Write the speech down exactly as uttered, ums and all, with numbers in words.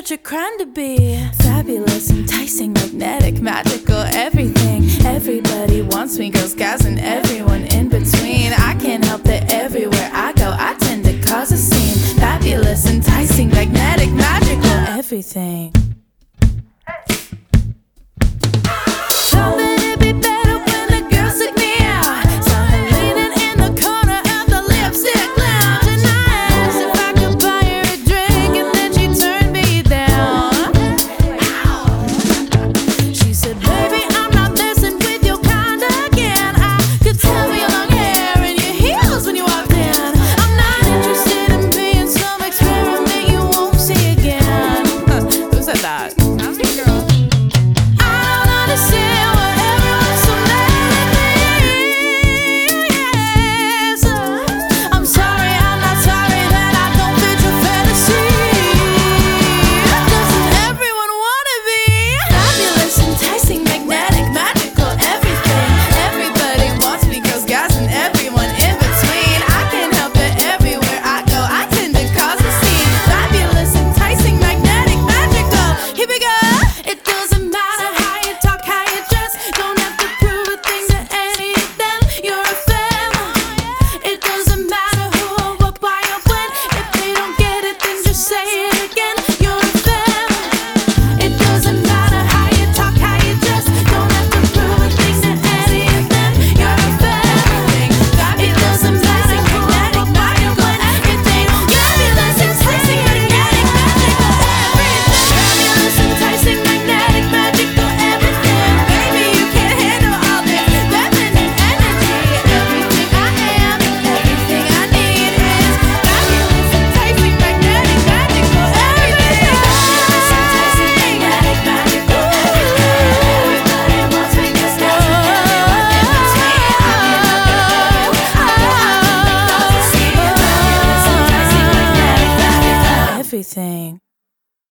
such a crime to be fabulous, enticing, magnetic, magical, everything. Everybody wants me, girls, guys, and everyone in between. I can't help that everywhere I go I tend to cause a scene. Fabulous, enticing, magnetic, magical, everything.